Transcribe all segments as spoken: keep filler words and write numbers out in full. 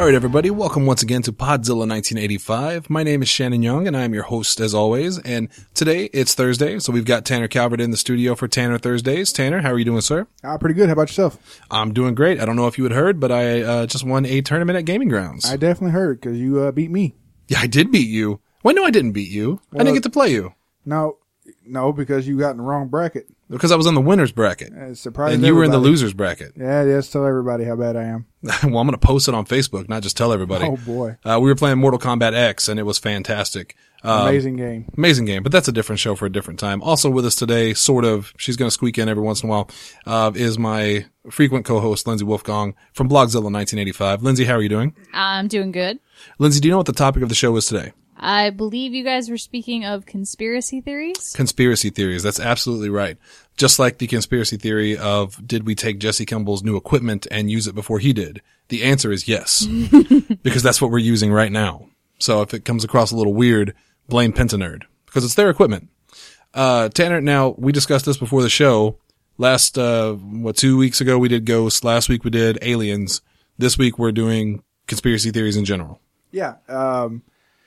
right, everybody, welcome once again to Podzilla nineteen eighty-five. My name is Shannon Young, and I am your host as always. And today it's Thursday, so we've got Tanner Calvert in the studio for Tanner Thursdays. Tanner, how are you doing, sir? Uh, pretty good. How about yourself? I'm doing great. I don't know if you had heard, but I uh, just won a tournament at Gaming Grounds. I definitely heard because you uh, beat me. Yeah, I did beat you. Well, no, I didn't beat you. Well, I didn't get to play you. No, no, because you got in the wrong bracket. Because I was on the winner's bracket. Uh, surprised and you were in the everybody. loser's bracket. Yeah, just tell everybody how bad I am. Well, I'm going to post it on Facebook, not just tell everybody. Oh, boy. Uh, we were playing Mortal Kombat X, and it was fantastic. Um, Amazing game. Amazing game, but that's a different show for a different time. Also with us today, sort of, she's going to squeak in every once in a while, uh, is my frequent co-host, Lindsay Wolfgong from Blogzilla nineteen eighty-five. Lindsay, how are you doing? I'm doing good. Lindsay, do you know what the topic of the show is today? I believe you guys were speaking of conspiracy theories. Conspiracy theories. That's absolutely right. Just like the conspiracy theory of, did we take Jesse Kimball's new equipment and use it before he did? The answer is yes. Because that's what we're using right now. So if it comes across a little weird, blame Pentanerd. Because it's their equipment. Uh, Tanner, now, we discussed this before the show. Last, uh, what, two weeks ago we did Ghosts. Last week we did Aliens. This week we're doing conspiracy theories in general. Yeah. Um,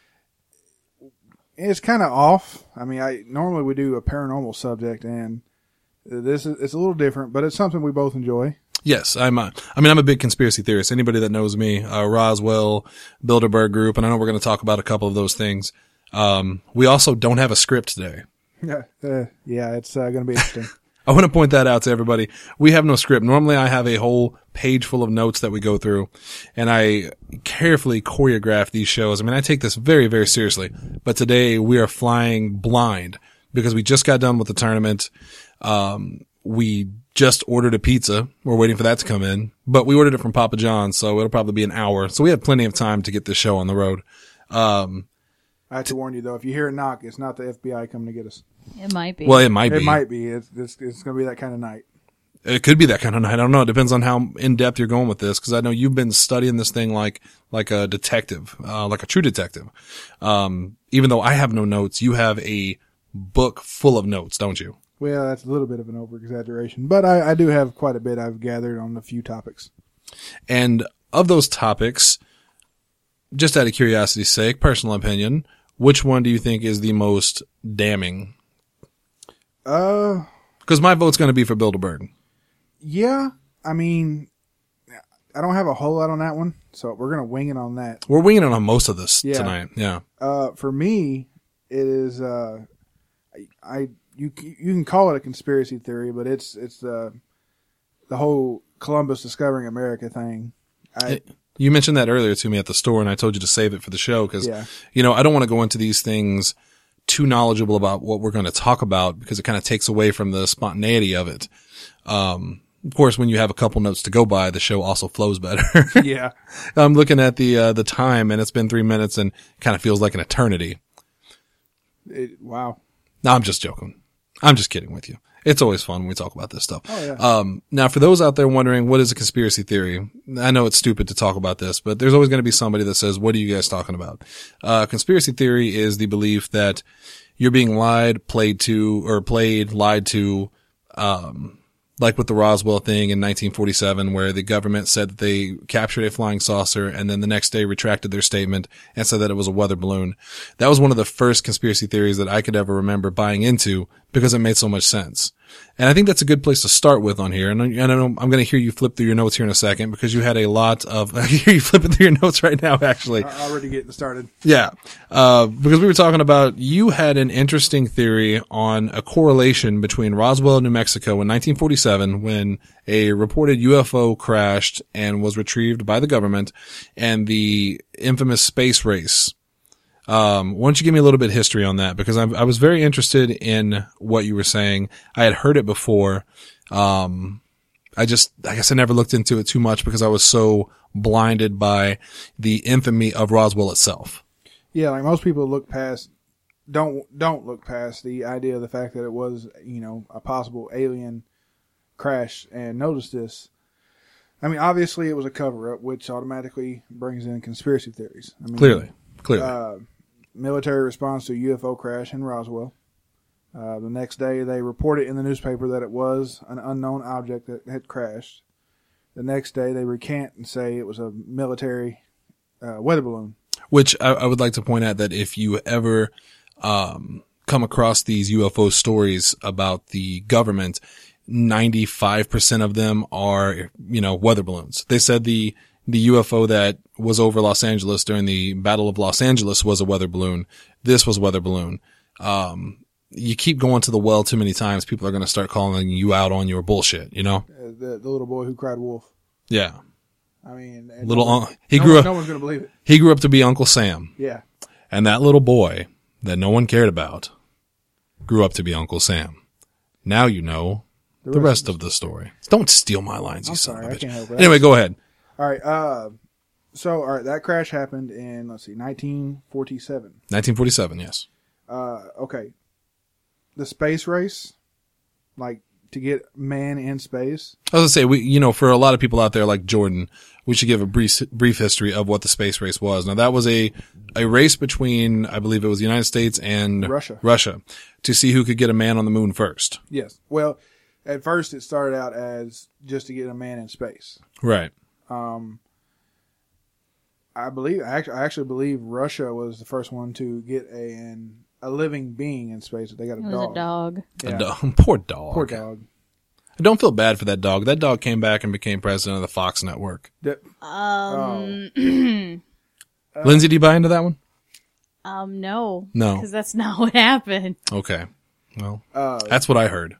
it's kind of off. I mean, I normally we do a paranormal subject, and this is it's a little different, but it's something we both enjoy. Yes, I'm a, I mean, I'm a big conspiracy theorist. Anybody that knows me, uh, Roswell, Bilderberg Group, and I know we're going to talk about a couple of those things. Um, we also don't have a script today. Yeah, uh, yeah, it's uh, going to be interesting. I want to point that out to everybody. We have no script. Normally I have a whole page full of notes that we go through, and I carefully choreograph these shows. I mean, I take this very, very seriously, but today we are flying blind because we just got done with the tournament. Um, we just ordered a pizza. We're waiting for that to come in, but we ordered it from Papa John's, so it'll probably be an hour. So we have plenty of time to get this show on the road. Um, I have to warn you, though, if you hear a knock, it's not the F B I coming to get us. It might be. well, it might be. It might be. It's it's, it's going to be that kind of night. It could be that kind of night. I don't know. It depends on how in depth you're going with this, because I know you've been studying this thing like like a detective, uh, like a true detective. Um, even though I have no notes, you have a book full of notes, don't you? Well, that's a little bit of an over-exaggeration, but I, I do have quite a bit I've gathered on a few topics. And of those topics, just out of curiosity's sake, personal opinion, which one do you think is the most damning? Uh, Because my vote's going to be for Bilderberg. yeah, I mean, I don't have a whole lot on that one, so we're going to wing it on that. We're winging it on most of this Yeah. tonight. Yeah. Uh, for me, it is, uh, I, I, you, you can call it a conspiracy theory, but it's, it's, uh, the whole Columbus discovering America thing. I, It- You mentioned that earlier to me at the store, and I told you to save it for the show because, Yeah. you know, I don't want to go into these things too knowledgeable about what we're going to talk about because it kind of takes away from the spontaneity of it. Um, of course, when you have a couple notes to go by, the show also flows better. yeah. I'm looking at the uh, the time, and it's been three minutes, and kind of feels like an eternity. It, wow. No, I'm just joking. I'm just kidding with you. It's always fun when we talk about this stuff. Oh, yeah. Um, now, for those out there wondering, what is a conspiracy theory? I know it's stupid to talk about this, but there's always going to be somebody that says, what are you guys talking about? Uh, conspiracy theory is the belief that you're being lied, played to, or played, lied to, um, like with the Roswell thing in nineteen forty-seven, where the government said that they captured a flying saucer and then the next day retracted their statement and said that it was a weather balloon. That was one of the first conspiracy theories that I could ever remember buying into because it made so much sense. And I think that's a good place to start with on here. And I, I know I'm going to hear you flip through your notes here in a second because you had a lot of, I hear you flipping through your notes right now, actually. I'm already getting started. Yeah. Uh, because we were talking about, you had an interesting theory on a correlation between Roswell, New Mexico in nineteen forty-seven when a reported U F O crashed and was retrieved by the government, and the infamous space race. Um, why don't you give me a little bit of history on that? Because I, I was very interested in what you were saying. I had heard it before. Um, I just, I guess I never looked into it too much because I was so blinded by the infamy of Roswell itself. Yeah, like most people look past, don't, don't look past the idea of the fact that it was, you know, a possible alien crash and notice this. I mean, obviously it was a cover up, which automatically brings in conspiracy theories. I mean, Clearly, clearly. Uh, military response to a U F O crash in Roswell. Uh, the next day, they reported in the newspaper that it was an unknown object that had crashed. The next day, they recant and say it was a military uh, weather balloon. Which I, I would like to point out that if you ever um, come across these U F O stories about the government, ninety-five percent of them are, you know, weather balloons. They said the the U F O that was over Los Angeles during the Battle of Los Angeles was a weather balloon. This was a weather balloon. Um, you keep going to the well too many times, people are going to start calling you out on your bullshit, you know? Uh, the, the little boy who cried wolf. Yeah. I mean, Little, no, un- he no grew one, up, no one's going to believe it. he grew up to be Uncle Sam. Yeah. And that little boy that no one cared about grew up to be Uncle Sam. Now you know the, the rest, rest of the story. Don't steal my lines, you I'm son sorry, of a I bitch. can't help it. Anyway, go ahead. All right. Uh, so, all right, that crash happened in, let's see, nineteen forty-seven. nineteen forty-seven, yes. Uh, okay. The space race, like to get man in space. I was gonna say, we, you know, for a lot of people out there like Jordan, we should give a brief, brief history of what the space race was. Now, that was a, a race between, I believe it was the United States and Russia. Russia to see who could get a man on the moon first. Yes. Well, at first it started out as just to get a man in space. Right. Um, I believe, I actually, I actually believe Russia was the first one to get a, an, a living being in space. They got a It was dog. a dog. Yeah. A dog. Poor dog. Poor dog. I don't feel bad for that dog. That dog came back and became president of the Fox network. That- Um, Uh, Lindsay, do you buy into that one? um, no. No. Because that's not what happened. Okay. Well, uh, that's what I heard.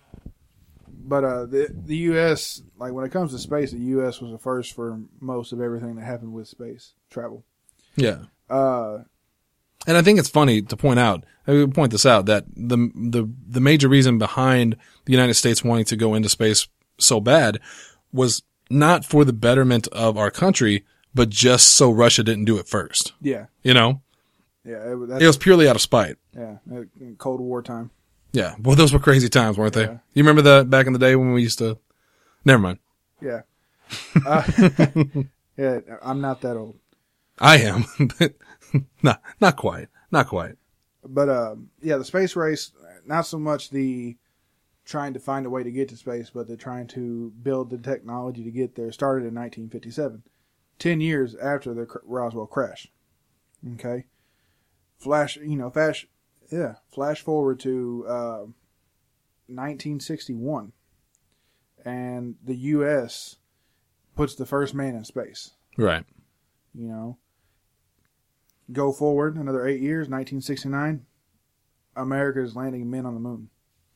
But uh, the the U S, like when it comes to space, the U S was the first for most of everything that happened with space travel. Yeah. Uh, And I think it's funny to point out, I would point this out, that the, the, the major reason behind the United States wanting to go into space so bad was not for the betterment of our country, but just so Russia didn't do it first. yeah, You know? yeah, it, that's, It was purely out of spite. yeah, in Cold War time. Yeah. Well, those were crazy times, weren't they? Yeah. You remember that back in the day when we used to, never mind. Yeah, uh, yeah. I'm not that old, I am, but not, not quite. Not quite. but uh, yeah, the space race, not so much the trying to find a way to get to space, but the trying to build the technology to get there started in nineteen fifty-seven, ten years after the Roswell crash. Okay, flash, you know, flash, yeah, flash forward to uh, nineteen sixty-one, and the U S puts the first man in space. Right. You know, go forward another eight years, nineteen sixty-nine, America is landing men on the moon.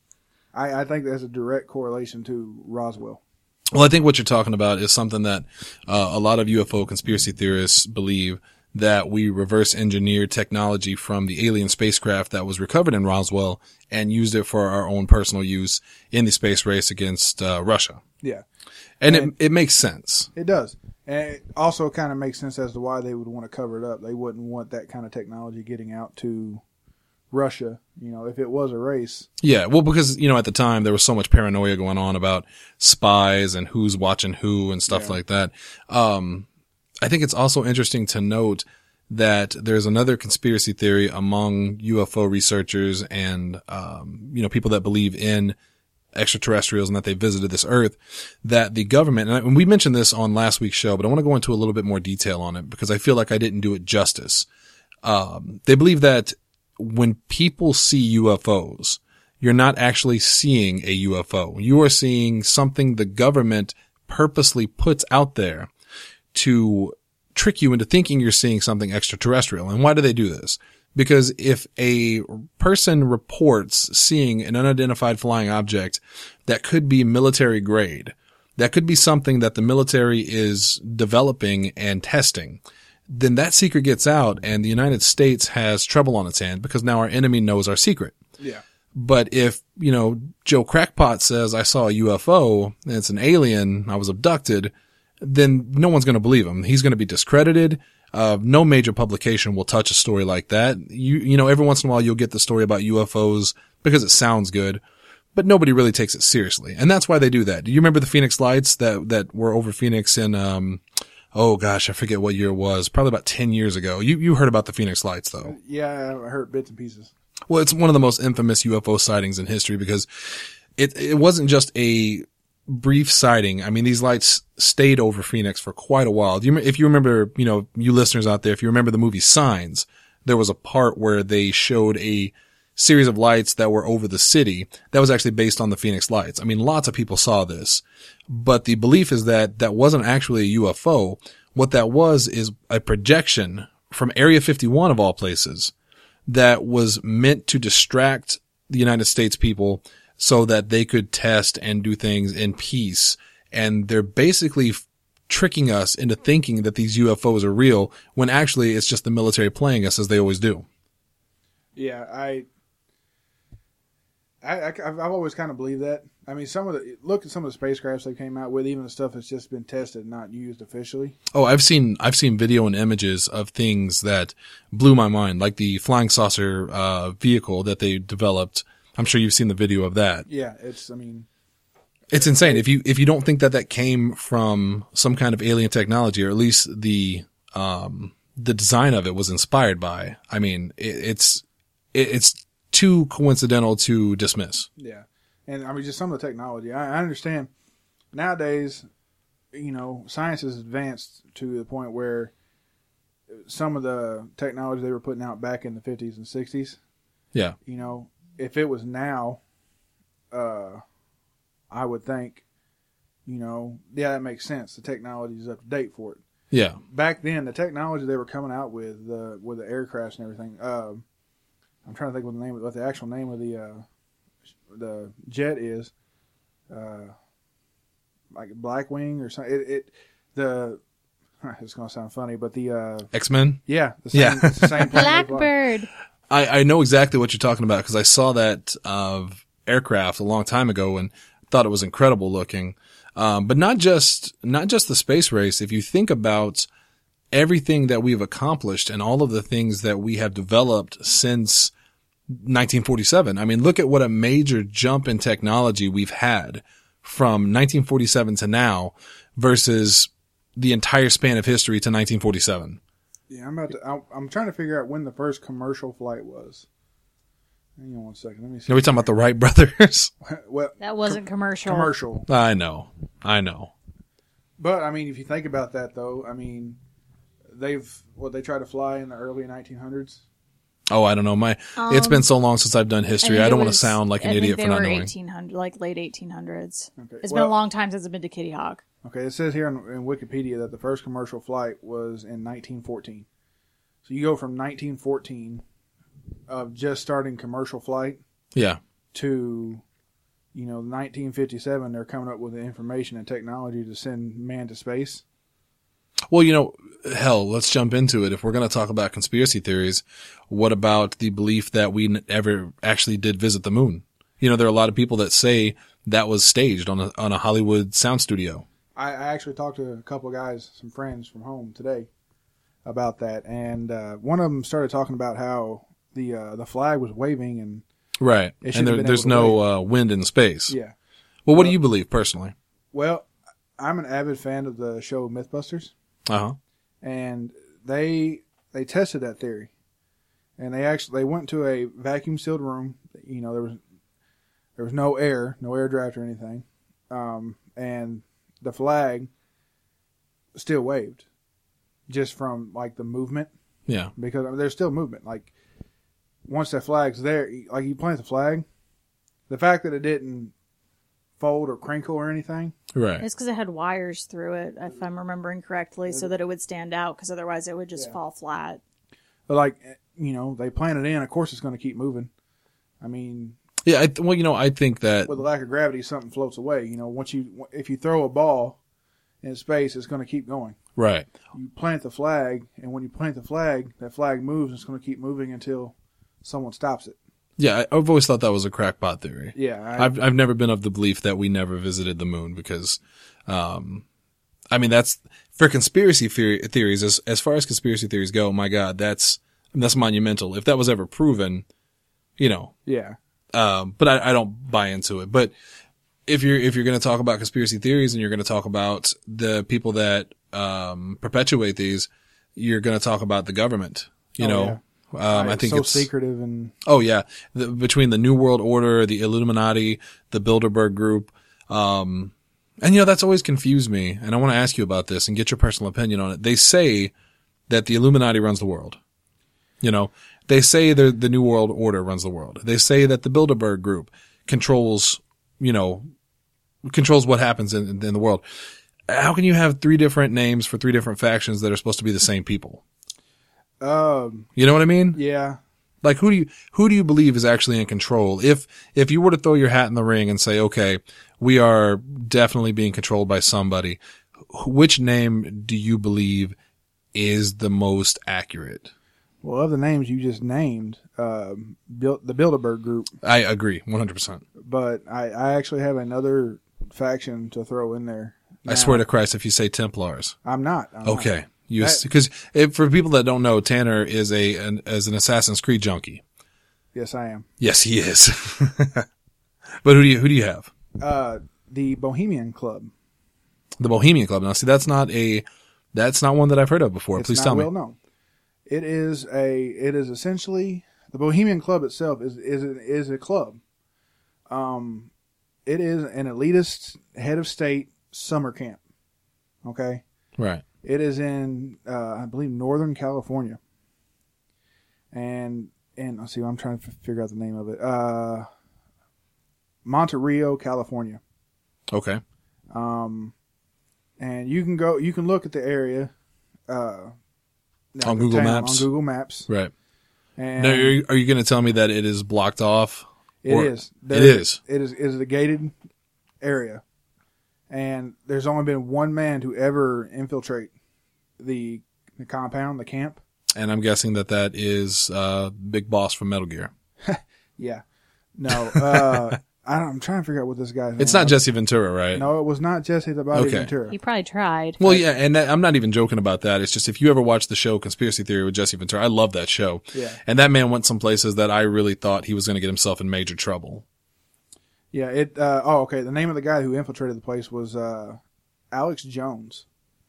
I, I think there's a direct correlation to Roswell. Well, I think what you're talking about is something that uh, a lot of U F O conspiracy theorists believe, that we reverse engineered technology from the alien spacecraft that was recovered in Roswell and used it for our own personal use in the space race against uh, Russia. Yeah. And, And- it, it makes sense. It does. And it also kind of makes sense as to why they would want to cover it up. They wouldn't want that kind of technology getting out to Russia, you know, if it was a race. Yeah, well, because, you know, at the time there was so much paranoia going on about spies and who's watching who and stuff Yeah. like that. Um, I think it's also interesting to note that there's another conspiracy theory among U F O researchers and, um, you know, people that believe in extraterrestrials and that they visited this earth, that the government, and, I, and we mentioned this on last week's show, but I want to go into a little bit more detail on it because I feel like I didn't do it justice. Um, they believe that when people see U F Os, you're not actually seeing a U F O. You are seeing something the government purposely puts out there to trick you into thinking you're seeing something extraterrestrial. And why do they do this? Because if a person reports seeing an unidentified flying object that could be military grade, that could be something that the military is developing and testing, then that secret gets out and the United States has trouble on its hand because now our enemy knows our secret. Yeah. But if, you know, Joe Crackpot says, I saw a U F O and it's an alien, I was abducted, then no one's going to believe him. He's going to be discredited. Uh, no major publication will touch a story like that. You, you know, every once in a while you'll get the story about U F Os because it sounds good, but nobody really takes it seriously. And that's why they do that. Do you remember the Phoenix lights that, that were over Phoenix in, um, oh gosh, I forget what year it was, probably about ten years ago. You, you heard about the Phoenix lights though. Yeah, I heard bits and pieces. Well, it's one of the most infamous U F O sightings in history because it, it wasn't just a brief sighting, I mean, these lights stayed over Phoenix for quite a while. Do you, if you remember, you know, you listeners out there, if you remember the movie Signs, there was a part where they showed a series of lights that were over the city that was actually based on the Phoenix lights. I mean, lots of people saw this, but the belief is that that wasn't actually a U F O. What that was is a projection from Area fifty-one of all places that was meant to distract the United States people so that they could test and do things in peace. And they're basically f- tricking us into thinking that these U F Os are real when actually it's just the military playing us as they always do. Yeah, I, I, I I've always kind of believed that. I mean, some of the look at some of the spacecrafts they came out with, even the stuff that's just been tested, not used officially. Oh, I've seen I've seen video and images of things that blew my mind, like the flying saucer uh vehicle that they developed. I'm sure you've seen the video of that. Yeah, it's. I mean, it's insane. If you if you don't think that that came from some kind of alien technology, or at least the um the design of it was inspired by, I mean, it, it's it, it's too coincidental to dismiss. Yeah. And I mean, just some of the technology. I, I understand nowadays, you know, science has advanced to the point where some of the technology they were putting out back in the fifties and sixties, Yeah. you know, if it was now, uh, I would think, you know, yeah, that makes sense. The technology is up to date for it. Yeah. Back then, the technology they were coming out with, uh, with the aircrafts and everything, uh, I'm trying to think what the name, what the actual name of the, uh, the jet is, uh, like Blackwing or something. It, it the it's gonna sound funny, but the uh, X-Men. Yeah, the same, Yeah. it's the same plane. Blackbird. I, I know exactly what you're talking about because I saw that uh, aircraft a long time ago and thought it was incredible looking. Um, but not just not just the space race. If you think about everything that we've accomplished and all of the things that we have developed since nineteen forty-seven. I mean, look at what a major jump in technology we've had from nineteen forty-seven to now versus the entire span of history to nineteen forty-seven. Yeah, I'm about to. I'm, I'm trying to figure out when the first commercial flight was. Hang on one second. Let me see. Are we talking about the Wright brothers? Well, That wasn't commercial. commercial. I know. I know. But I mean, if you think about that, though, I mean, they've what they tried to fly in the early nineteen hundreds. Oh, I don't know. My Um, it's been so long since I've done history. I, think don't it want to was- sound like an I think idiot they for not were knowing. eighteen hundred, like late eighteen hundreds. Okay, It's well, been a long time since I've been to Kitty Hawk. Okay, it says here in, in Wikipedia that the first commercial flight was in nineteen fourteen. So you go from nineteen fourteen of just starting commercial flight Yeah. to, you know, nineteen fifty-seven. They're coming up with the information and technology to send man to space. Well, you know, hell, let's jump into it. If we're going to talk about conspiracy theories, what about the belief that we never actually did visit the moon? You know, there are a lot of people that say that was staged on a on a Hollywood sound studio. I, I actually talked to a couple of guys, some friends from home today, about that, and uh, one of them started talking about how the uh, the flag was waving, and Right. It And shouldn't there, have been there's able to no uh, wind in space. yeah. Well, what Uh, do you believe personally? Well, I'm an avid fan of the show MythBusters. Uh-huh. And they they tested that theory, and they actually they went to a vacuum sealed room. You know, there was there was no air, no air draft or anything, um, and the flag still waved, just from like the movement, Yeah. because I mean, there's still movement. Like once that flag's there, like you plant the flag, the fact that it didn't fold or crinkle or anything. Right. It's because it had wires through it, if I'm remembering correctly, so that it would stand out, because otherwise it would just Yeah. fall flat. But like, you know, they plant it in. Of course, it's going to keep moving. I mean, Yeah. I, well, you know, I think that with the lack of gravity, something floats away. You know, once you if you throw a ball in space, it's going to keep going. right. You plant the flag, and when you plant the flag, that flag moves. And it's going to keep moving until someone stops it. Yeah, I, I've always thought that was a crackpot theory. Yeah, I, I've I've never been of the belief that we never visited the moon because, um, I mean that's for conspiracy theory, theories. As as far as conspiracy theories go, my God, that's that's monumental. If that was ever proven, you know. yeah, Um, but I, I don't buy into it. But if you're if you're going to talk about conspiracy theories and you're going to talk about the people that um perpetuate these, you're going to talk about the government. You Oh, know. yeah. Um, I think so it's secretive and Oh yeah, the, between the New World Order, the Illuminati, the Bilderberg Group, um, And you know, that's always confused me, and I want to ask you about this and get your personal opinion on it. They say that the Illuminati runs the world. You know, they say the the New World Order runs the world. They say that the Bilderberg Group controls, you know, controls what happens in, in the world. How can you have three different names for three different factions that are supposed to be the same people? Um, You know what I mean? yeah. Like, who do you, who do you believe is actually in control? If, if you were to throw your hat in the ring and say, okay, we are definitely being controlled by somebody, which name do you believe is the most accurate? Well, of the names you just named, um, built the Bilderberg Group, I agree, one hundred percent. but I, I actually have another faction to throw in there. I Now, swear to Christ, if you say Templars. I'm not. I'm Okay. not. You, That- because for people that don't know, Tanner is a, an, as an Assassin's Creed junkie. Yes, I am. Yes, he is. But who do you, who do you have? Uh, the Bohemian Club. The Bohemian Club. Now, see, that's not a, that's not one that I've heard of before. It's Please not tell well me. known. It is a. It is essentially the Bohemian Club itself is is a, is a club. Um, it is an elitist head of state summer camp. Okay, Right. it is in uh, I believe Northern California. And and let's see, I'm trying to f- figure out the name of it. Uh, Monterey, California. Okay. Um, and you can go, you can look at the area, uh, On the Google town, Maps? On Google Maps. Right. And Now, are you, are you going to tell me that it is blocked off? it Or- is. It There- is. It is. It is a gated area, and there's only been one man to ever infiltrate the the compound, the camp. And I'm guessing that that is, uh, Big Boss from Metal Gear. Yeah. No. Uh, I don't, I'm trying to figure out what this guy's. It's name not was. Jesse Ventura, right? No, it was not Jesse the Body Okay. Ventura. He probably tried. Well, yeah, and that, I'm not even joking about that. It's just if you ever watch the show Conspiracy Theory with Jesse Ventura, I love that show. Yeah. And that man went some places that I really thought he was going to get himself in major trouble. Yeah. It. Uh, oh, okay. The name of the guy who infiltrated the place was uh, Alex Jones,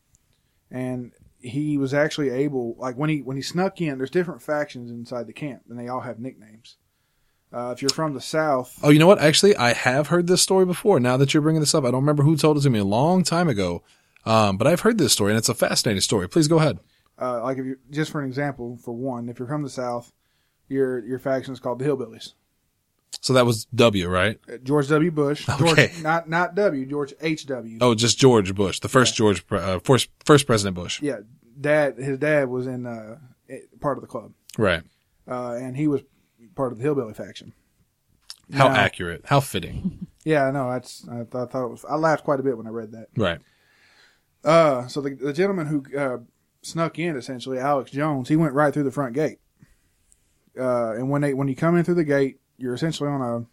and he was actually able, like when he when he snuck in. There's different factions inside the camp, and they all have nicknames. Uh, if you're from the South, Oh, you know what? Actually, I have heard this story before. Now that you're bringing this up, I don't remember who told it to me a long time ago. Um, but I've heard this story, and it's a fascinating story. Please go ahead. uh, like if you just for an example, for one, if you're from the South, your your faction is called the Hillbillies. So that was W, right? Uh, George W. Bush, Okay. George, not not W, George H W. Oh, just George Bush, the first George, uh, first, first President Bush. Yeah, dad. His dad was in uh, part of the club, Right. uh, and he was part of the Hillbilly faction. How Now- accurate. How fitting. Yeah, I know. That's I, th- I thought it was. I laughed quite a bit when I read that. Right. Uh, so the the gentleman who uh, snuck in, essentially Alex Jones, he went right through the front gate. Uh, and when they when you come in through the gate, you're essentially on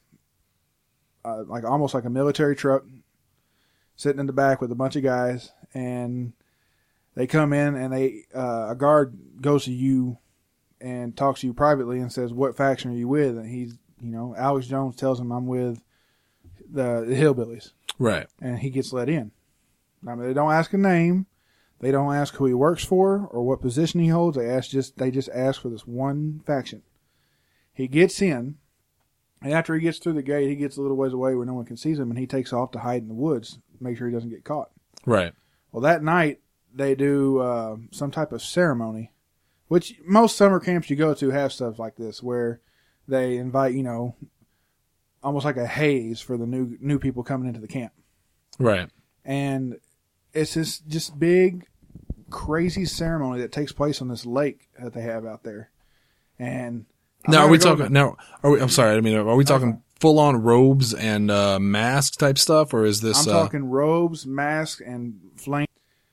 a uh, like almost like a military truck, sitting in the back with a bunch of guys, and they come in and they uh, a guard goes to you and talks to you privately and says, "What faction are you with?" And he's you know Alex Jones tells him, "I'm with the, the Hillbillies," Right. and he gets let in. I mean, they don't ask a name. They don't ask who he works for or what position he holds. They ask just they just ask for this one faction. He gets in, and after he gets through the gate, he gets a little ways away where no one can see him, and he takes off to hide in the woods, make sure he doesn't get caught. Right. Well, that night they do uh, some type of ceremony, which most summer camps you go to have stuff like this, where they invite you know, almost like a haze for the new new people coming into the camp. Right. And it's this just big, crazy ceremony that takes place on this lake that they have out there. And I'm Now, not are we gonna go talking, into- now, are we, I'm sorry, I mean, are we talking fine. full on robes and, uh, mask type stuff, or is this, I'm uh, talking robes, masks, and flame.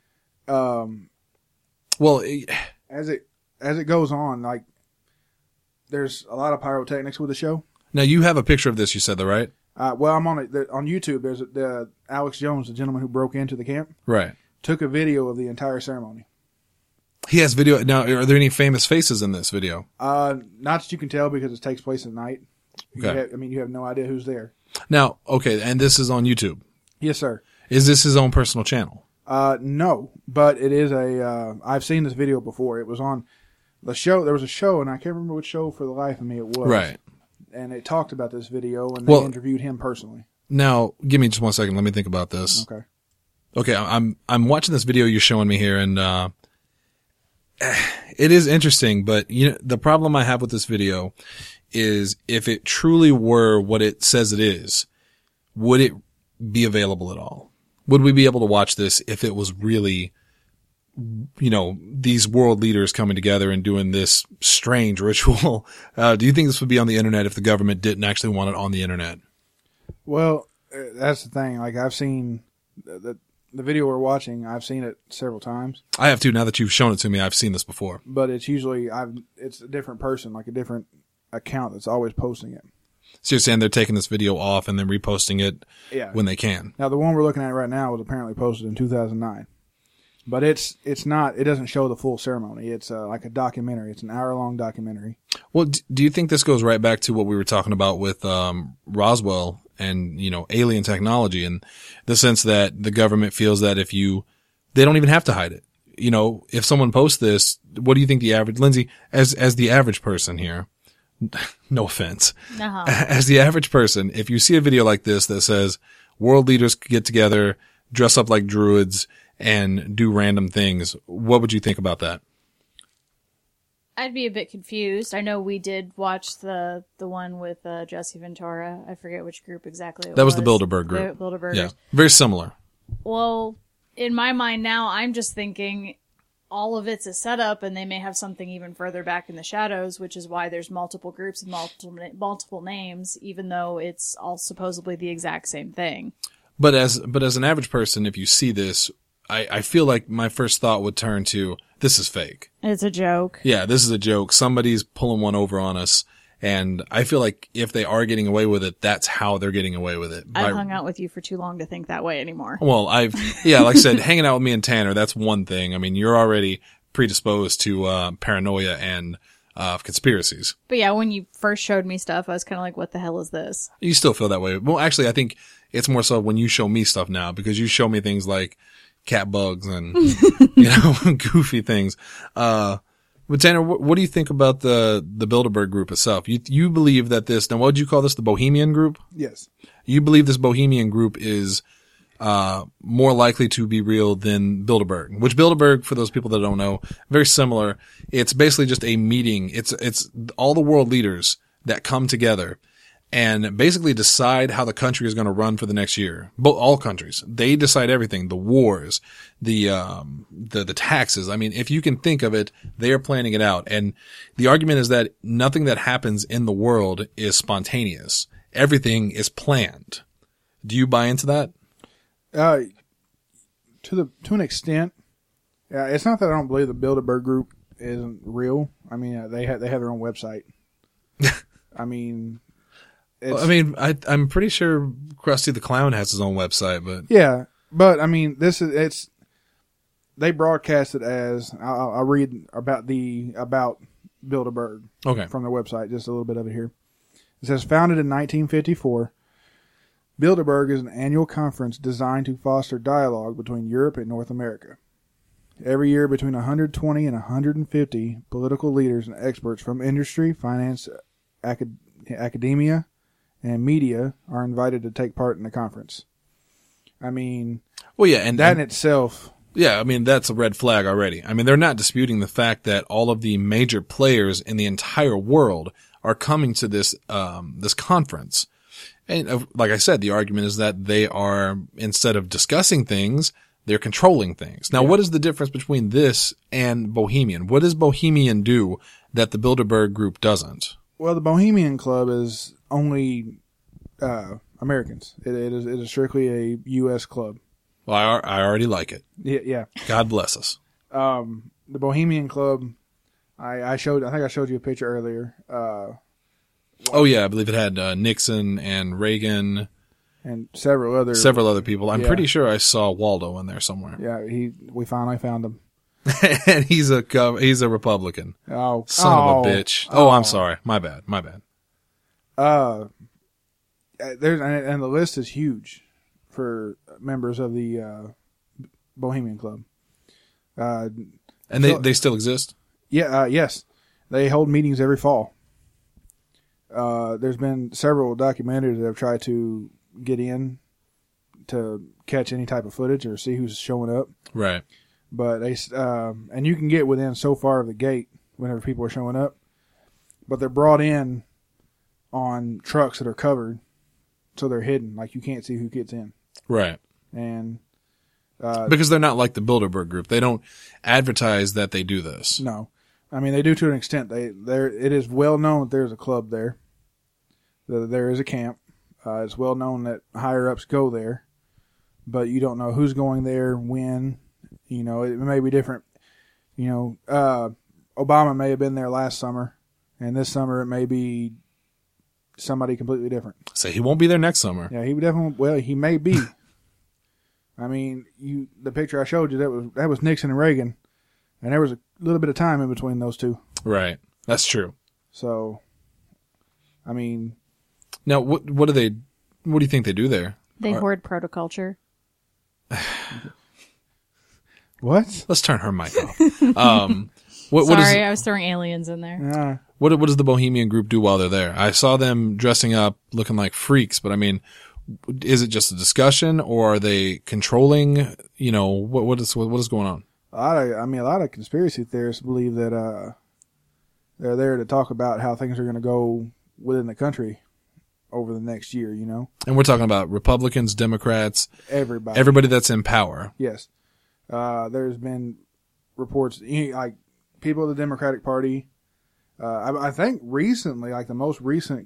Um, well, eh, as it as it goes on, like there's a lot of pyrotechnics with the show. now you have a picture of this, you said that, right? Uh, well, I'm on it the, on YouTube. There's a, the Alex Jones, the gentleman who broke into the camp, Right. took a video of the entire ceremony. He has video. Now, are there any famous faces in this video? Uh, not that you can tell because it takes place at night. You Okay. have- I mean, you have no idea who's there. Now, okay, and this is on YouTube. Yes, sir. Is this his own personal channel? Uh, no, but it is a. Uh, I've seen this video before. It was on the show. There was a show, and I can't remember which show for the life of me it was. Right. And it talked about this video, and they Well- interviewed him personally. Now, give me just one second. Let me think about this. Okay. Okay, I'm I'm watching this video you're showing me here, and uh, it is interesting. But you know, the problem I have with this video is if it truly were what it says it is, would it be available at all? Would we be able to watch this if it was really, you know, these world leaders coming together and doing this strange ritual? Uh, do you think this would be on the internet if the government didn't actually want it on the internet? Well, uh, that's the thing. Like, I've seen the, the the video we're watching. I've seen it several times. I have too. Now that you've shown it to me, I've seen this before. But it's usually I've it's a different person, like a different account that's always posting it. So you're saying they're taking this video off and then reposting it Yeah. when they can? Now, the one we're looking at right now was apparently posted in two thousand nine. But it's it's not. It doesn't show the full ceremony. It's uh, like a documentary. It's an hour long documentary. Well, d- do you think this goes right back to what we were talking about with um, Roswell and, you know, alien technology, in the sense that the government feels that if you, they don't even have to hide it. You know, if someone posts this, what do you think the average, Lindsay, as as the average person here, no offense, Uh-huh. as the average person, if you see a video like this that says world leaders get together, dress up like druids, and do random things, what would you think about that? I'd be a bit confused. I know we did watch the the one with uh, Jesse Ventura. I forget which group exactly it That was was. the Bilderberg group. The Bilderbergers. Yeah, very similar. Well, in my mind now, I'm just thinking all of it's a setup, and they may have something even further back in the shadows, which is why there's multiple groups and multiple multiple names, even though it's all supposedly the exact same thing. But as but as an average person, if you see this, I, I feel like my first thought would turn to, this is fake. It's a joke. Yeah, this is a joke. Somebody's pulling one over on us. And I feel like if they are getting away with it, that's how they're getting away with it. I've By- hung out with you for too long to think that way anymore. Well, I've, yeah, like I said, hanging out with me and Tanner, that's one thing. I mean, you're already predisposed to uh, paranoia and uh, conspiracies. But yeah, when you first showed me stuff, I was kind of like, what the hell is this? You still feel that way. Well, actually, I think it's more so when you show me stuff now, because you show me things like cat bugs and, you know, goofy things. Uh, but Tanner, what, what do you think about the, the Bilderberg group itself? You, you believe that this, now what would you call this? The Bohemian group? Yes. You believe this Bohemian group is, uh, more likely to be real than Bilderberg, which Bilderberg, for those people that don't know, very similar. It's basically just a meeting. It's, it's all the world leaders that come together and basically decide how the country is going to run for the next year. Both, all countries. They decide everything. The wars, the, um, the, the taxes. I mean, if you can think of it, they are planning it out. And the argument is that nothing that happens in the world is spontaneous. Everything is planned. Do you buy into that? Uh, to the to an extent, yeah. It's not that I don't believe the Bilderberg group isn't real. I mean, uh, they have they have their own website. I mean, it's, Well, I mean, I, I'm pretty sure Krusty the Clown has his own website, but yeah, but I mean, this is it's. They broadcast it as I'll, I'll read about the about Bilderberg okay. from their website. Just a little bit of it here. It says, founded in nineteen fifty-four. Bilderberg is an annual conference designed to foster dialogue between Europe and North America. Every year, between one hundred twenty and one hundred fifty political leaders and experts from industry, finance, acad- academia, and media are invited to take part in the conference. I mean, Well, yeah, and that and- in itself, Yeah, I mean, that's a red flag already. I mean, they're not disputing the fact that all of the major players in the entire world are coming to this, um, this conference. And uh, like I said, the argument is that they are, instead of discussing things, they're controlling things. Now, Yeah. what is the difference between this and Bohemian? What does Bohemian do that the Bilderberg group doesn't? well, the Bohemian Club is only uh, Americans. It, it is it is strictly a U S club. Well, I, al- I already like it. Yeah, yeah. God bless us. Um, the Bohemian Club, I, I showed. I think I showed you a picture earlier. Uh, Oh, yeah, I believe it had uh, Nixon and Reagan, and several other. several other people. I'm Yeah. pretty sure I saw Waldo in there somewhere. Yeah, he. We finally found him. And he's a co- he's a Republican. Oh, Son oh, of a bitch. Oh, I'm sorry. My bad. My bad. Uh, there's and, and the list is huge for members of the uh, Bohemian Club. Uh, And they, So- they still exist? yeah, uh, yes, they hold meetings every fall. Uh, there's been several documentaries that have tried to get in to catch any type of footage or see who's showing up. Right. But they, um, and you can get within so far of the gate whenever people are showing up. But they're brought in on trucks that are covered, so they're hidden. Like you can't see who gets in. Right. And uh, because they're not like the Bilderberg Group. They don't advertise that they do this. no, I mean they do to an extent. They there it is well known that there's a club there. That there is a camp. Uh, it's well known that higher ups go there, but you don't know who's going there, when. You know, it may be different. You know, uh, Obama may have been there last summer, and this summer it may be somebody completely different. So he won't be there next summer. Yeah, he would definitely. Well, he may be. I mean, you the picture I showed you that was that was Nixon and Reagan, and there was a little bit of time in between those two. Right. That's true. So, I mean, now what what do they? What do you think they do there? They Are- hoard protoculture. what? Let's turn her mic off. Um, what, Sorry, what, is, I was throwing aliens in there. Uh, what, what does the Bohemian Group do while they're there? I saw them dressing up, looking like freaks, but I mean, is it just a discussion, or are they controlling? You know, what what is what, what is going on? a lot of, I mean, a lot of conspiracy theorists believe that uh, they're there to talk about how things are going to go within the country over the next year. You know, And we're talking about Republicans, Democrats, everybody. everybody that's in power. Yes. Uh, there's been reports, you know, like people of the Democratic Party. Uh, I, I think recently, like the most recent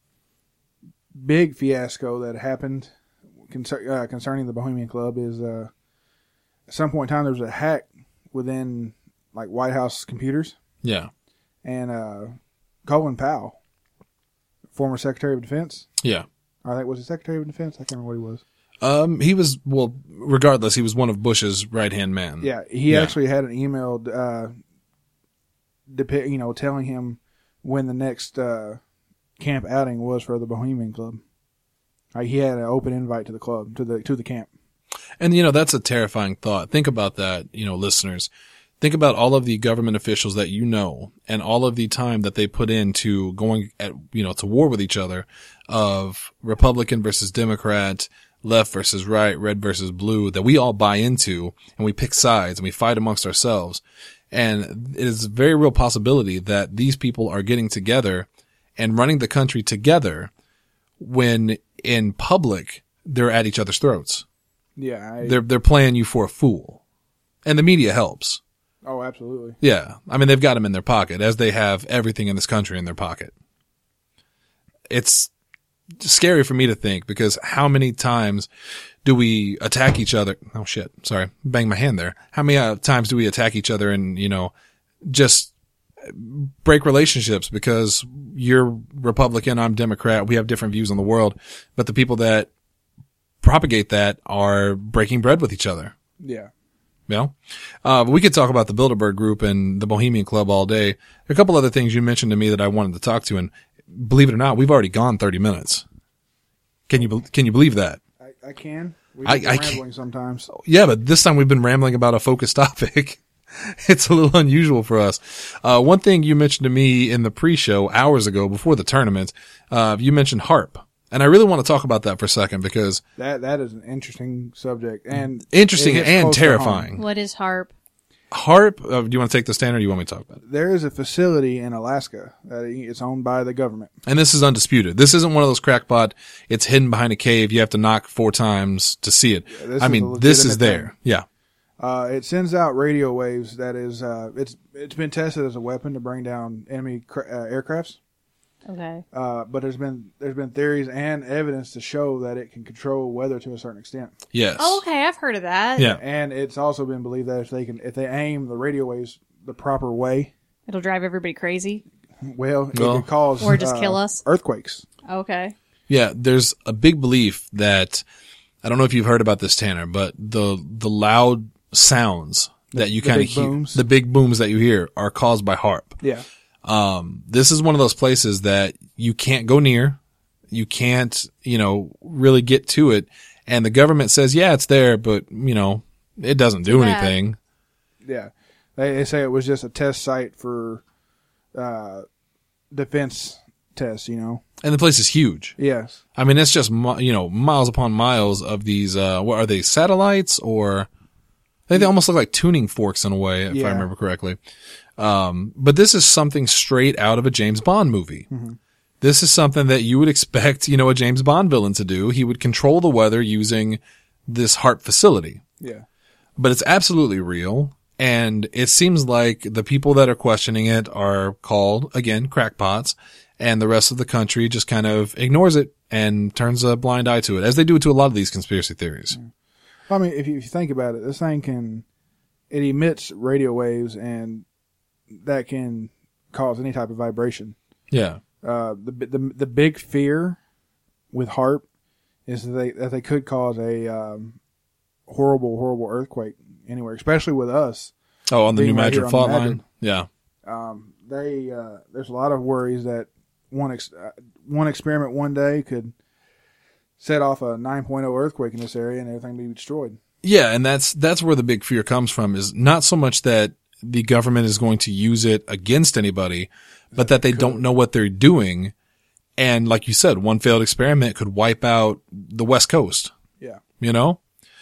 big fiasco that happened concer- uh, concerning the Bohemian Club is uh, at some point in time there was a hack within like White House computers, Yeah, and uh, Colin Powell, former Secretary of Defense. yeah. I think was he Secretary of Defense? I can't remember what he was. Um, he was well. Regardless, he was one of Bush's right hand man. Yeah, he Yeah. actually had an email, uh, depi- you know, telling him when the next uh, camp outing was for the Bohemian Club. Like he had an open invite to the club, to the to the camp. And, you know, that's a terrifying thought. Think about that, you know, listeners. Think about all of the government officials that you know and all of the time that they put into going at, you know, to war with each other of Republican versus Democrat, left versus right, red versus blue, that we all buy into and we pick sides and we fight amongst ourselves. And it is a very real possibility that these people are getting together and running the country together when in public they're at each other's throats. Yeah. I, They're they're playing you for a fool, and the media helps. oh, absolutely. Yeah, I mean they've got them in their pocket, as they have everything in this country in their pocket. It's scary for me to think, because how many times do we attack each other? Oh shit, sorry, bang my hand there. How many uh, times do we attack each other and, you know, just break relationships because you're Republican, I'm Democrat, we have different views on the world, but the people that propagate that are breaking bread with each other. Yeah. You know? Uh, but we could talk about the Bilderberg Group and the Bohemian Club all day. There are a couple other things you mentioned to me that I wanted to talk to, and believe it or not, we've already gone thirty minutes. Can you, be- can you believe that? I, I can. We I- get I rambling can't- sometimes. Yeah, but this time we've been rambling about a focused topic. It's a little unusual for us. Uh, one thing you mentioned to me in the pre-show hours ago before the tournament, uh, you mentioned HAARP. And I really want to talk about that for a second, because That that is an interesting subject and interesting it hits and close to home. terrifying. What is HAARP? HAARP, uh, do you want to take the stand, or do you want me to talk about it? There is a facility in Alaska that it's owned by the government. And this is undisputed. This isn't one of those crackpot, it's hidden behind a cave, you have to knock four times to see it. this I is mean, a this is legitimate there. thing. Yeah. Uh, it sends out radio waves. That is, uh, it's it's been tested as a weapon to bring down enemy cra- uh, aircrafts. Okay. Uh, but there's been there's been theories and evidence to show that it can control weather to a certain extent. Yes. Oh, okay. I've heard of that. Yeah. And it's also been believed that if they can if they aim the radio waves the proper way, It'll drive everybody crazy. well, it Well- could cause Or just uh, kill us. earthquakes. Okay. Yeah, there's a big belief that, I don't know if you've heard about this, Tanner, but the the loud sounds that you the kind of big hear, booms. the big booms that you hear, are caused by HAARP. Yeah. Um, this is one of those places that you can't go near, you can't, you know, really get to it, and the government says, yeah, it's there, but, you know, it doesn't do Too bad. anything. Yeah. They, they say it was just a test site for uh, defense tests, you know. And the place is huge. Yes. I mean, it's just, mi- you know, miles upon miles of these, uh, what are they, satellites or, they, they almost look like tuning forks in a way, if Yeah. I remember correctly. Um, but this is something straight out of a James Bond movie. Mm-hmm. This is something that you would expect, you know, a James Bond villain to do. He would control the weather using this HAARP facility. Yeah. But it's absolutely real. And it seems like the people that are questioning it are called, again, crackpots. And the rest of the country just kind of ignores it and turns a blind eye to it, as they do to a lot of these conspiracy theories. I mean, if you, if you think about it, this thing can, it emits radio waves, and that can cause any type of vibration. Yeah. Uh, the the the big fear with HAARP is that they that they could cause a um, horrible, horrible earthquake anywhere, especially with us. Oh, on the Being New right Madrid here on fault the line? Madrid. Yeah. Um, they uh, there's a lot of worries that one ex- uh, one experiment one day could set off a nine point oh earthquake in this area and everything be destroyed. Yeah, and that's that's where the big fear comes from, is not so much that the government is going to use it against anybody, but that they don't know what they're doing. And like you said, one failed experiment could wipe out the West Coast. Yeah. You know?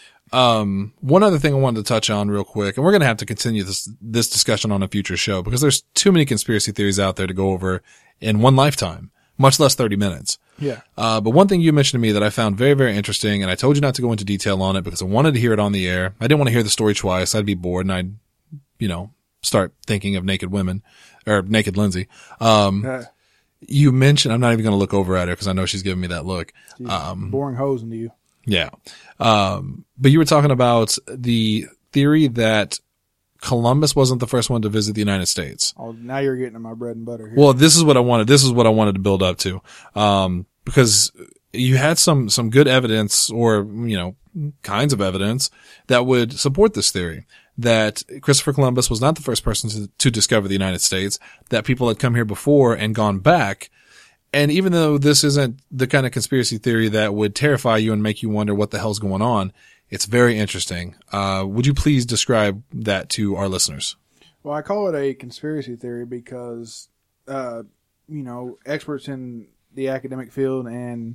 Um, one other thing I wanted to touch on real quick, and we're going to have to continue this, this discussion on a future show because there's too many conspiracy theories out there to go over in one lifetime, much less thirty minutes. Yeah. Uh, but one thing you mentioned to me that I found very, very interesting, and I told you not to go into detail on it because I wanted to hear it on the air. I didn't want to hear the story twice. I'd be bored and I'd, you know, start thinking of naked women or naked Lindsay. Um, Uh, you mentioned, I'm not even going to look over at her because I know she's giving me that look. she's Um, boring hoes into you. yeah. Um, but you were talking about the theory that Columbus wasn't the first one to visit the United States. Oh, now you're getting to my bread and butter here. Well, this is what I wanted. This is what I wanted to build up to. Um, because you had some, some good evidence or, you know, kinds of evidence that would support this theory that Christopher Columbus was not the first person to, to discover the United States, that people had come here before and gone back. And even though this isn't the kind of conspiracy theory that would terrify you and make you wonder what the hell's going on, it's very interesting. Uh, would you please describe that to our listeners? Well, I call it a conspiracy theory because, uh, you know, experts in the academic field and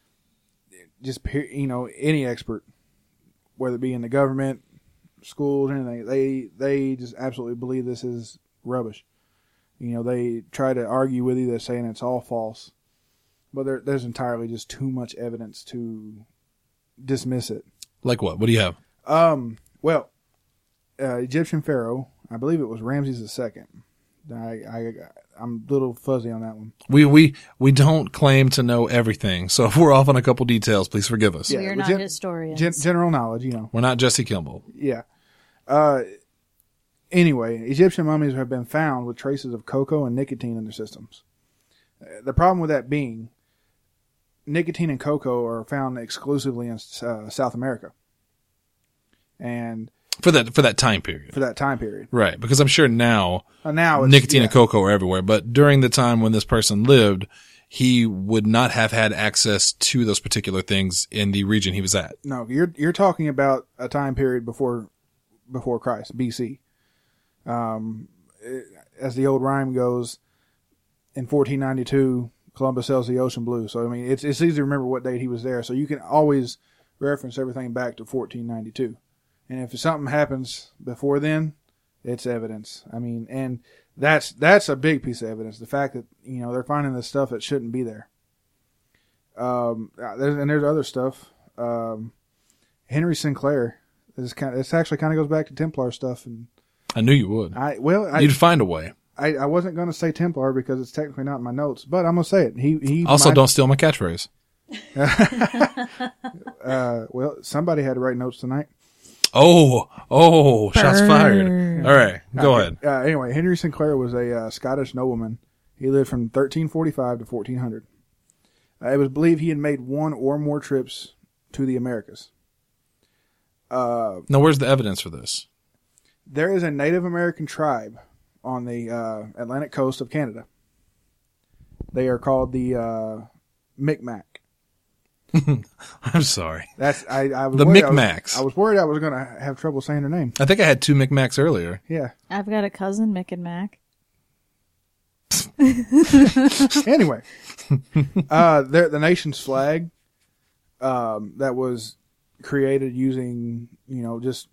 just, you know, any expert, whether it be in the government, schools, anything, they, they just absolutely believe this is rubbish. You know, they try to argue with you. They're saying it's all false. But there, there's entirely just too much evidence to dismiss it. Like what? What do you have? Um, well, uh, Egyptian pharaoh, I believe it was Ramses the Second. I, I, I'm a little fuzzy on that one. We, we, we don't claim to know everything. So if we're off on a couple details, please forgive us. Yeah, We are but not gen- historians. Gen- general knowledge, you know. We're not Jesse Kimball. Yeah. Uh, anyway, Egyptian mummies have been found with traces of cocoa and nicotine in their systems. Uh, the problem with that being, nicotine and cocoa are found exclusively in uh, South America. And For that, for that time period. for that time period. Right. Because I'm sure now, Uh, now it's, nicotine yeah. and cocoa are everywhere, but during the time when this person lived, he would not have had access to those particular things in the region he was at. No, you're you're talking about a time period before before Christ, B C. Um, it- as the old rhyme goes, in fourteen ninety-two, Columbus sails the ocean blue. So I mean, it's it's easy to remember what date he was there. So you can always reference everything back to fourteen ninety-two. And if something happens before then, it's evidence. I mean, and that's that's a big piece of evidence. The fact that, you know, they're finding this stuff that shouldn't be there. Um, there's, and there's other stuff. Um, Henry Sinclair. This kind of, this actually kind of goes back to Templar stuff. And I knew you would. I well, I You'd find a way. I, I wasn't going to say Templar because it's technically not in my notes, but I'm going to say it. He he Also, might- don't steal my catchphrase. Uh, well, somebody had to write notes tonight. Oh, oh, shots fired. All right, go Okay. ahead. Uh, anyway, Henry Sinclair was a uh, Scottish nobleman. He lived from thirteen forty-five to fourteen hundred. Uh, it was believed he had made one or more trips to the Americas. Uh, Now, where's the evidence for this? there is a Native American tribe on the uh, Atlantic coast of Canada. They are called the uh, Micmac. I'm sorry. That's I, I was The worried I was- Micmacs. I was worried I was going to have trouble saying their name. I think I had two Micmacs earlier. Yeah. I've got a cousin, Mick and Mac. Anyway, uh, the the nation's flag, um, that was created using, you know, just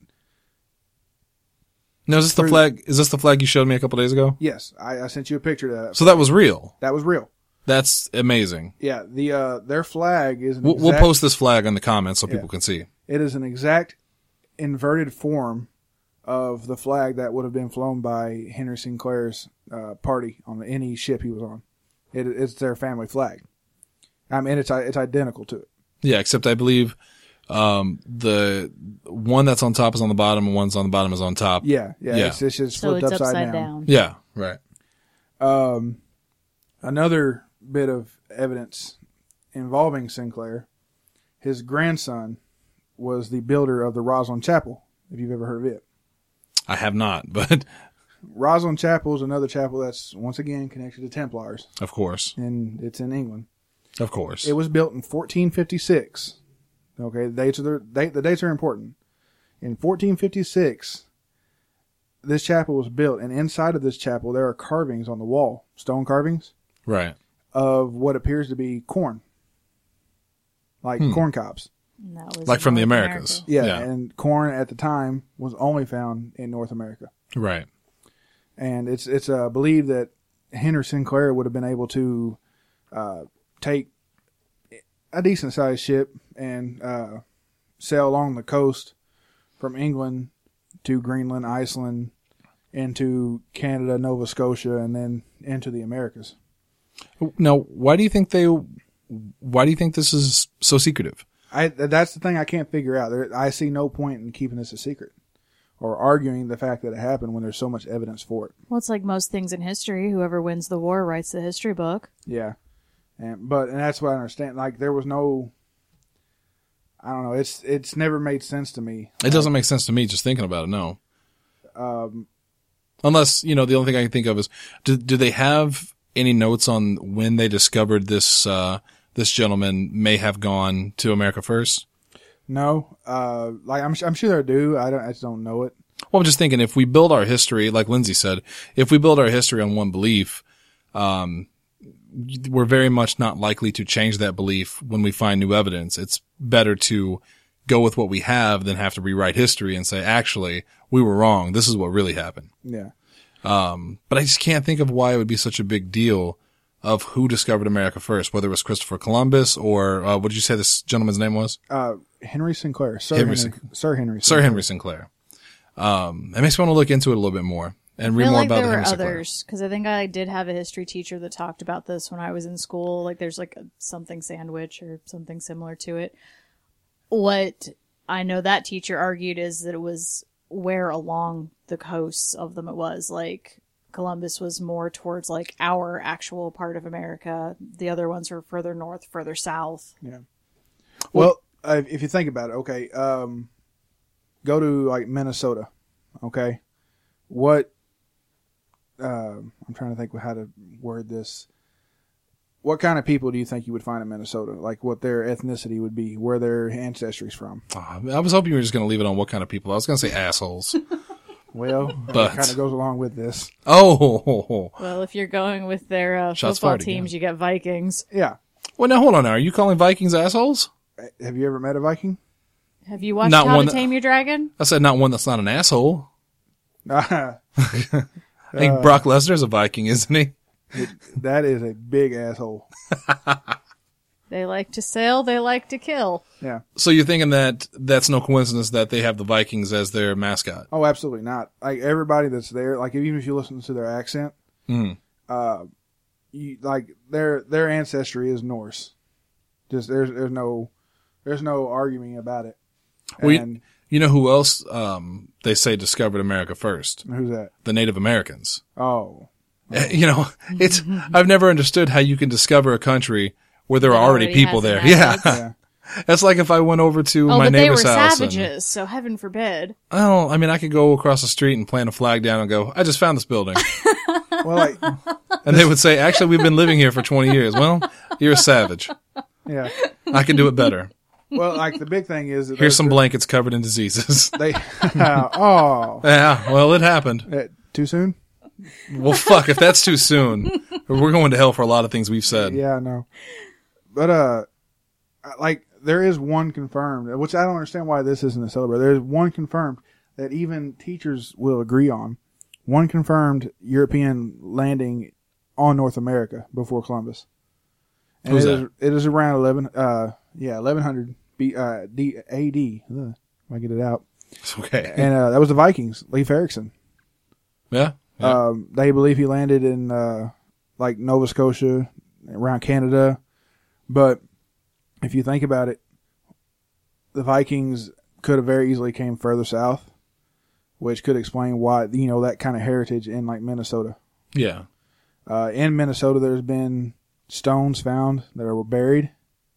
Now, is this the For- flag? Is this the flag you showed me a couple days ago? yes, I, I sent you a picture of that. So that was real. That was real. That's amazing. Yeah, the uh, their flag is an We'll, exact, we'll post this flag in the comments so Yeah. people can see. It is an exact inverted form of the flag that would have been flown by Henry Sinclair's uh, party on any ship he was on. It, it's their family flag. I mean, it's it's identical to it. Yeah, except I believe um, the one that's on top is on the bottom, and one's on the bottom is on top. Yeah, yeah, Yeah. It's, it's just So flipped it's upside, upside down. down. Yeah, right. Um, another bit of evidence involving Sinclair, his grandson was the builder of the Rosslyn Chapel, if you've ever heard of it. I have not, but Rosslyn Chapel is another chapel that's, once again, connected to Templars, of course, and it's in England. of course. It was built in fourteen fifty-six. Okay, the dates are the, date, the dates are important. In fourteen fifty-six, this chapel was built, and inside of this chapel there are carvings on the wall, stone carvings, Right. of what appears to be corn, like Hmm. corn cobs. And that was Like in from the North Americas. America. Yeah, Yeah. and corn at the time was only found in North America, Right. and it's it's uh, believed that Henry Sinclair would have been able to uh, take a decent sized ship and uh, sail along the coast from England to Greenland, Iceland, into Canada, Nova Scotia, and then into the Americas. Now, why do you think they? Why do you think this is so secretive? I that's the thing I can't figure out. There, I see no point in keeping this a secret or arguing the fact that it happened when there's so much evidence for it. Well, it's like most things in history. Whoever wins the war writes the history book. Yeah, and but and that's what I understand. Like there was no, I don't know. It's it's never made sense to me. It doesn't make sense to me just thinking about it. No, Um, unless you know the only thing I can think of is do do they have any notes on when they discovered this? Uh, this gentleman may have gone to America first. no, uh, like I'm I'm sure they do. I don't. I just don't know it. Well, I'm just thinking if we build our history, like Lindsay said, if we build our history on one belief, um, we're very much not likely to change that belief when we find new evidence. It's better to go with what we have than have to rewrite history and say, actually, we were wrong. This is what really happened. Yeah. Um, but I just can't think of why it would be such a big deal of who discovered America first, whether it was Christopher Columbus or, uh, what did you say this gentleman's name was? Uh, Henry Sinclair, Sir Henry Henry, Sin- Sir Henry, Sir Henry Sinclair. Um, it makes me want to look into it a little bit more and I read feel more like about there the were Henry Sinclair. others because I think I did have a history teacher that talked about this when I was in school. Like there's like a something sandwich or something similar to it. What I know that teacher argued is that it was where along the coasts of them it was. Like Columbus was more towards like our actual part of America. The other ones were further north, further south. Yeah. Well, uh, if you think about it, okay, um, go to like Minnesota, okay. What? Uh, I'm trying to think how to word this. What kind of people do you think you would find in Minnesota? Like what their ethnicity would be, where their ancestry's from? Oh, I was hoping you were just going to leave it on what kind of people. I was going to say assholes. Well, But- it kind of goes along with this. Oh, Well, if you're going with their uh, Shots football fired teams, again. you get Vikings. Yeah. well, now hold on. Now, are you calling Vikings assholes? Have you ever met a Viking? Have you watched Not How one to that- Tame Your Dragon? I said not one that's not an asshole. that I think Brock Lesnar's a Viking, isn't he? is a big asshole. They like to sail, they like to kill. Yeah. So you're thinking that that's no coincidence that they have the Vikings as their mascot? Oh, absolutely not. Like everybody that's there, like even if you listen to their accent, Mm. uh, you, like their their ancestry is Norse. Just there's there's no there's no arguing about it. Well, you- And You know who else um, they say discovered America first? who's that? The Native Americans. Oh, Eh, You know, it's I've never understood how you can discover a country where there are That already, already people has there. inhabitants. Yeah. yeah. That's like if I went over to Oh, my but they were neighbor's house. and- savages, so heaven forbid. Oh, I mean, I could go across the street and plant a flag down and go, I just found this building. Well, like And they would say, actually, we've been living here for twenty years. Well, you're a savage. yeah. I can do it better. Well, like the big thing is that Here's some they're- blankets covered in diseases. They oh Yeah, well, it happened. eh, too soon. Well, fuck, if that's too soon. We're going to hell for a lot of things we've said. Yeah, I know. But, uh, like, there is one confirmed, which I don't understand why this isn't a celebrate. There's one confirmed that even teachers will agree on. One confirmed European landing on North America before Columbus. And Who's it that? Is, it is around eleven, uh, yeah, eleven hundred B, uh, D, A D. Ugh, if I get it out. It's okay. And, uh, that was the Vikings, Leif Erikson. Yeah. yeah. Um, they believe he landed in, uh, like Nova Scotia, around Canada. But if you think about it, the Vikings could have very easily came further south, which could explain why, you know, that kind of heritage in like Minnesota. yeah. Uh, in Minnesota, there's been stones found that were buried.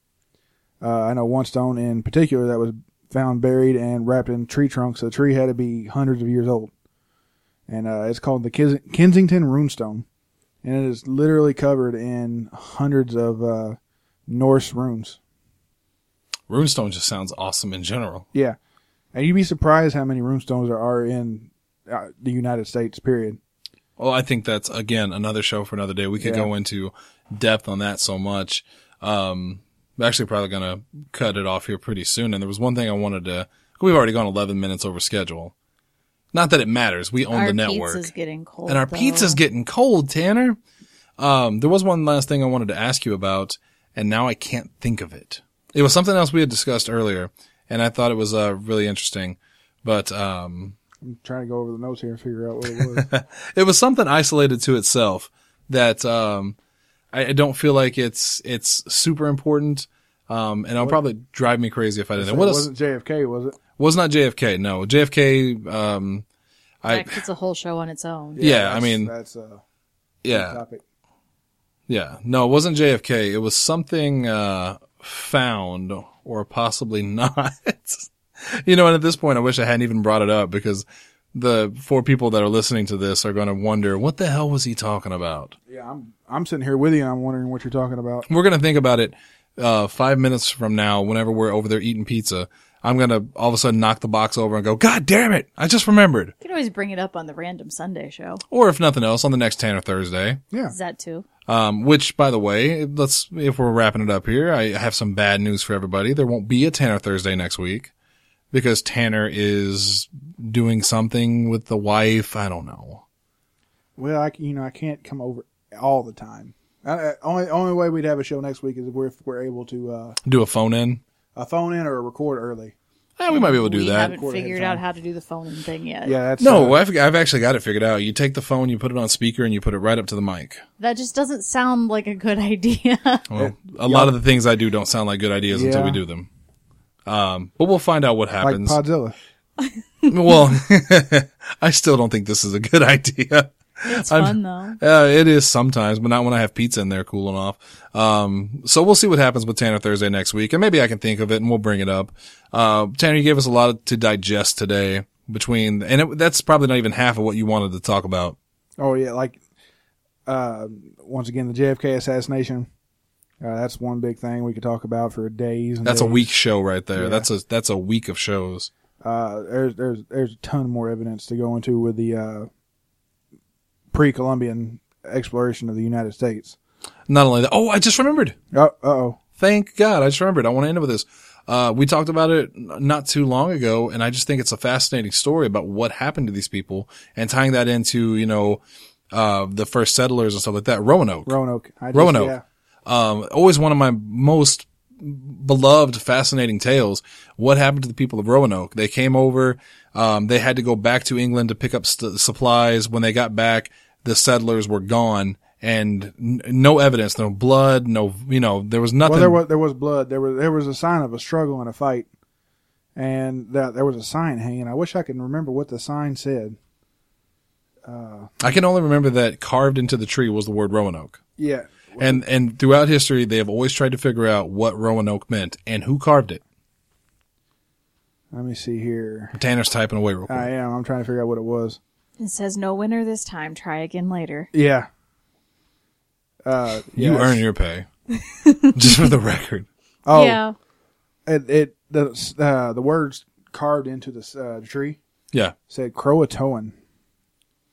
Uh, I know one stone in particular that was found buried and wrapped in tree trunks. The tree had to be hundreds of years old. And uh, it's called the Kis- Kensington Runestone. And it is literally covered in hundreds of uh, Norse runes. Runestone just sounds awesome in general. Yeah. And you'd be surprised how many runestones there are in uh, the United States, period. Well, I think that's, again, another show for another day. We could Yeah. go into depth on that so much. Um, I'm actually probably going to cut it off here pretty soon. And there was one thing I wanted to, we've already gone eleven minutes over schedule. Not that it matters. We own Our the network. pizza's getting cold. And our though. pizza's getting cold, Tanner. Um, there was one last thing I wanted to ask you about, and now I can't think of it. It was something else we had discussed earlier, and I thought it was uh, really interesting. But um, I'm trying to go over the notes here and figure out what it was. it was something isolated to itself that um, I, I don't feel like it's it's super important, um, and it'll What? probably drive me crazy if I didn't. So What it else? wasn't J F K, was it? Was not J F K. No, J F K. Um, I Heck, it's a whole show on its own. Yeah, I that's- mean- that's a yeah. topic. Yeah. No, it wasn't J F K. It was something uh found or possibly not. You know, and at this point I wish I hadn't even brought it up because the four people that are listening to this are going to wonder, what the hell was he talking about? Yeah, I'm I'm sitting here with you and I'm wondering what you're talking about. We're going to think about it uh five minutes from now whenever we're over there eating pizza. I'm going to all of a sudden knock the box over and go, God damn it, I just remembered. You can always bring it up on the Random Sunday show. Or if nothing else, on the next Tanner Thursday. Yeah. Is that too? Um, which, by the way, let's, if we're wrapping it up here, I have some bad news for everybody. There won't be a Tanner Thursday next week because Tanner is doing something with the wife. I don't know. Well, I, c- you know, I can't come over all the time. I, I, only only way we'd have a show next week is if we're, if we're able to uh, Do a phone in. a phone in or record early. Eh, we might be able to do we that. haven't Quarter ahead figured of out time. how to do the phone thing yet. Yeah, that's No, uh, I've, I've actually got it figured out. You take the phone, you put it on speaker, and you put it right up to the mic. That just doesn't sound like a good idea. Well, a lot of the things I do don't sound like good ideas until we Yeah. do them. Um, but we'll find out what like happens. Podzilla. Well, I still don't think this is a good idea. It's I'm- fun though. Uh, it is sometimes, but not when I have pizza in there cooling off. Um, so we'll see what happens with Tanner Thursday next week, and maybe I can think of it and we'll bring it up. Uh, Tanner, you gave us a lot to digest today between, and it, that's probably not even half of what you wanted to talk about. Oh yeah, like uh, once again the J F K assassination. Uh, that's one big thing we could talk about for days. And That's a days. week show right there. Yeah. That's a, that's a week of shows. Uh, there's there's there's a ton more evidence to go into with the uh, pre-Columbian exploration of the United States. Not only that, oh, I just remembered. Oh, uh-oh. Thank God. I just remembered. I want to end with this. Uh, we talked about it not too long ago, and I just think it's a fascinating story about what happened to these people and tying that into, you know, uh, the first settlers and stuff like that. Roanoke. Roanoke. I just, Roanoke. Yeah. Um, always one of my most beloved, fascinating tales. What happened to the people of Roanoke? They came over. Um, they had to go back to England to pick up st- supplies. When they got back, the settlers were gone and n- no evidence, no blood, no, you know, there was nothing. Well, there was there was blood. There was there was a sign of a struggle and a fight, and that there was a sign hanging. I wish I could remember what the sign said. I can only remember that carved into the tree was the word Roanoke. Yeah. And, and throughout history, they have always tried to figure out what Roanoke meant and who carved it. Let me see here. Tanner's typing away real quick. I am. I'm trying to figure out what it was. It says no winner this time. Try again later. Yeah. Uh, You yeah, earn your pay. Just for the record. Oh, Yeah. it, it the uh, the words carved into the uh, the tree Yeah. said Croatoan.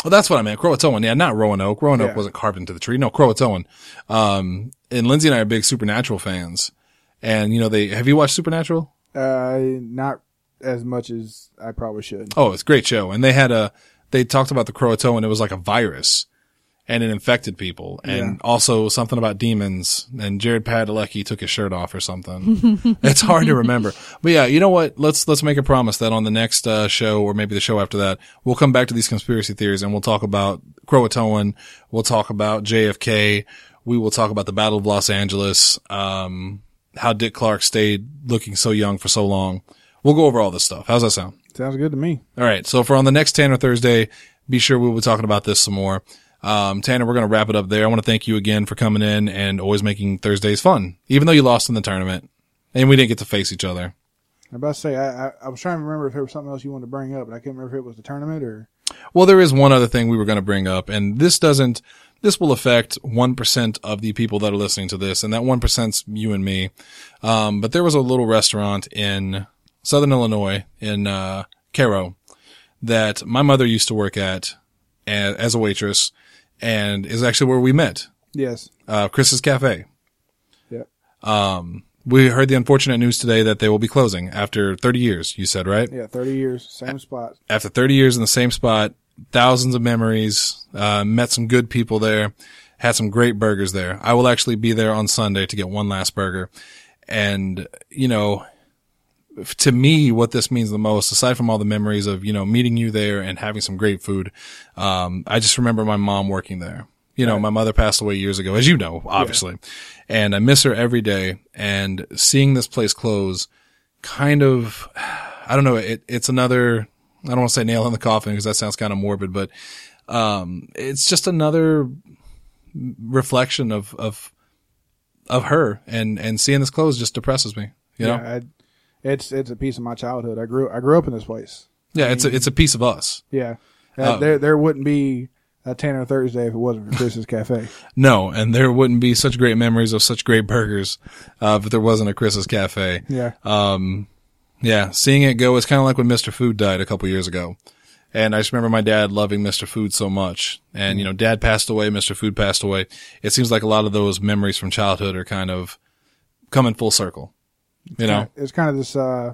Well, that's what I meant. Croatoan. Yeah, not Roanoke. Roanoke Yeah. wasn't carved into the tree. No, Croatoan. Um, and Lindsay and I are big Supernatural fans. And, you know, they, have you watched Supernatural? Uh, not as much as I probably should. Oh, it's a great show. And they had a, they talked about the Croatoan. It was like a virus and it infected people. And Yeah. also something about demons. And Jared Padalecki took his shirt off or something. It's hard to remember. But yeah, you know what? Let's, let's make a promise that on the next, uh, show or maybe the show after that, we'll come back to these conspiracy theories and we'll talk about Croatoan. We'll talk about J F K. We will talk about the Battle of Los Angeles. Um, how Dick Clark stayed looking so young for so long. We'll go over all this stuff. How's that sound? Sounds good to me. All right. So for on the next Tanner Thursday, be sure we'll be talking about this some more. Um, Tanner, we're going to wrap it up there. I want to thank you again for coming in and always making Thursdays fun, even though you lost in the tournament and we didn't get to face each other. I'm about to say, I, I, I was trying to remember if there was something else you wanted to bring up, but I can't remember if it was the tournament or. Well, there is one other thing we were going to bring up, and this doesn't, this will affect one percent of the people that are listening to this, and that one percent's you and me. Um, but there was a little restaurant in Southern Illinois, in, uh, Cairo, that my mother used to work at as, as a waitress, and is actually where we met. Yes. Uh, Chris's Cafe. Yeah. Um, we heard the unfortunate news today that they will be closing after thirty years, you said, right? Yeah. thirty years, same spot. After thirty years in the same spot, thousands of memories, uh, met some good people there, had some great burgers there. I will actually be there on Sunday to get one last burger. And, you know, to me, what this means the most, aside from all the memories of, you know, meeting you there and having some great food, um, I just remember my mom working there. You know, Right. my mother passed away years ago, as you know, obviously. And I miss her every day. And seeing this place close kind of, I don't know, it, it's another, I don't want to say nail in the coffin because that sounds kind of morbid, but, um, it's just another reflection of, of, of her, and, and seeing this close just depresses me, you know? Yeah, I, it's it's a piece of my childhood. I grew I grew up in this place. Yeah, it's a, it's a piece of us. Yeah, uh, Oh. there there wouldn't be a Tanner Thursday if it wasn't for Chris's Cafe. No, and there wouldn't be such great memories of such great burgers, uh, if there wasn't a Chris's Cafe. Yeah, Um, yeah, seeing it go is kind of like when Mister Food died a couple years ago. And I just remember my dad loving Mister Food so much. And, you know, Dad passed away, Mister Food passed away. It seems like a lot of those memories from childhood are kind of coming full circle. You know, it's kind of this uh,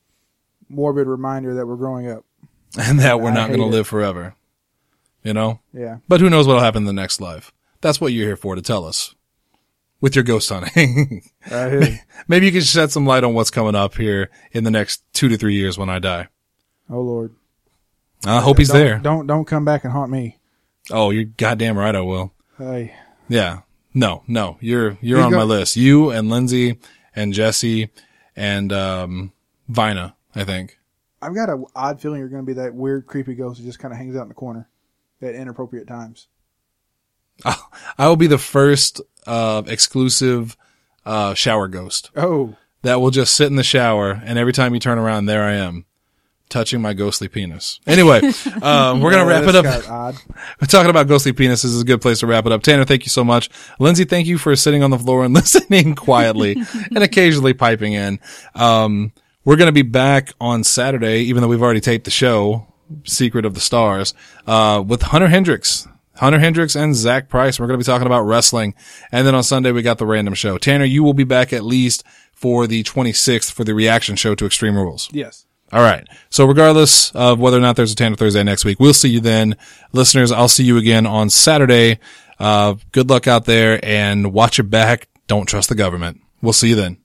morbid reminder that we're growing up. and that we're I not going to hate it. live forever. You know? Yeah, But who knows what'll happen in the next life. That's what you're here for, to tell us. With your ghost hunting. right here. Maybe you can shed some light on what's coming up here in the next two to three years when I die. Oh Lord, I hope he's don't, there. Don't don't come back and haunt me. Oh, you're goddamn right I will. Hey, Yeah. No, no. You're you're He's on got- my list. You and Lindsay and Jesse and um Vina, I think. I've got an odd feeling you're going to be that weird, creepy ghost that just kind of hangs out in the corner at inappropriate times. I'll, I will be the first uh exclusive uh shower ghost Oh, that will just sit in the shower, and every time you turn around, there I am, touching my ghostly penis. Anyway, um, we're gonna oh, wrap it this up. got odd. We're talking about ghostly penises is a good place to wrap it up. Tanner, thank you so much. Lindsay, thank you for sitting on the floor and listening quietly and occasionally piping in. Um, we're going to be back on Saturday, even though we've already taped the show, Secret of the Stars, uh, with Hunter Hendricks. Hunter Hendricks and Zach Price. We're going to be talking about wrestling. And then on Sunday, we got the random show. Tanner, you will be back at least for the twenty-sixth for the reaction show to Extreme Rules. Yes. All right. So regardless of whether or not there's a Tanner Thursday next week, we'll see you then. Listeners, I'll see you again on Saturday. Uh, good luck out there and watch your back. Don't trust the government. We'll see you then.